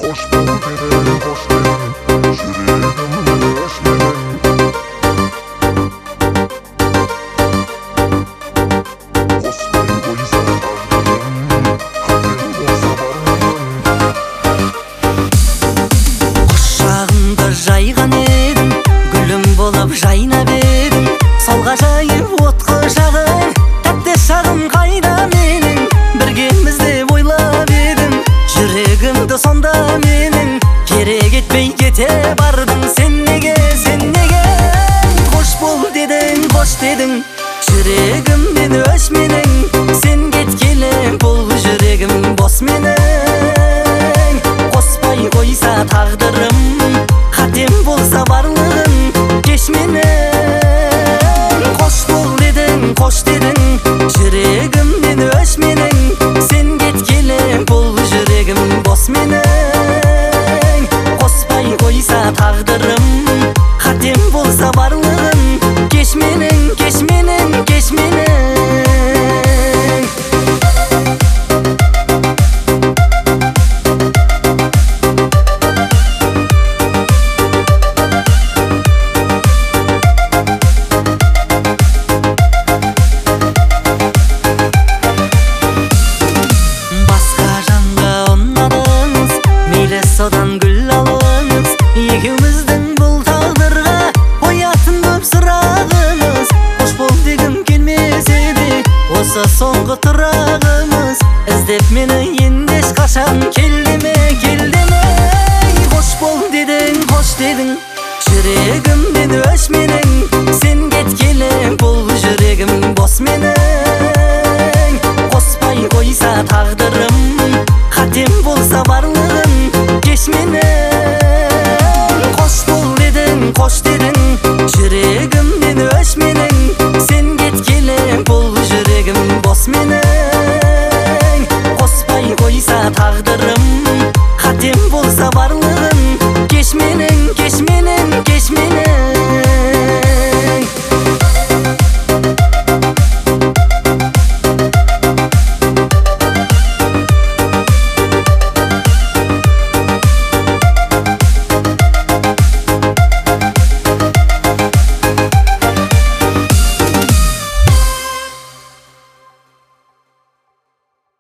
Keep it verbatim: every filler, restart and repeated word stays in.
Hoş bulduk edelim, hoş geldin. Şuraya hoş geldin. Osman'ı koysa tağdırım, hakkın olsa varmın. Құшағымда жайған едім, гүлім болып жайнап едім. Солға жайып от құшағың, тәтті шағым қайда менің? Біргеміз деп ойлап едім, жүрегімді сонда менің. Керек етпей кете бардың, сен неге, сен неге? Қош бол дедің, қош дедің, жүрегіммен өш менің. Сен кеткелі бұл жүрегім бос менің. Қоспай қойса тағдырым, қатем болса барлығын кеш менің. Қош бол дедің, қош дедің, жүрегіммен өш менің. Сен кеткелі бұл жүрегім бос менің. Қоспай қойса тағдырым, қатем болса барлығын кеш менің, кеш менің, кеш менің. Содан гүл алыңыз, екеуміздің бұл тағдырға қоятын көп сұрағымыз. Қош бол дегім келмесе де, осы соңғы тұрағымыз. Іздеп мені енді ешқашан келдеме, келдеме. Қош бол дедің, қош дедің, жүрегіммен өш менің. Сен кеткелі бұл жүрегім бос менің. Қоспай қойса тағдырым, қатем болса барлығын кеш менің. Қош бол дедің, қош дедің, жүрегіммен өш менің. Сен кеткелі бұл жүрегім бос менің.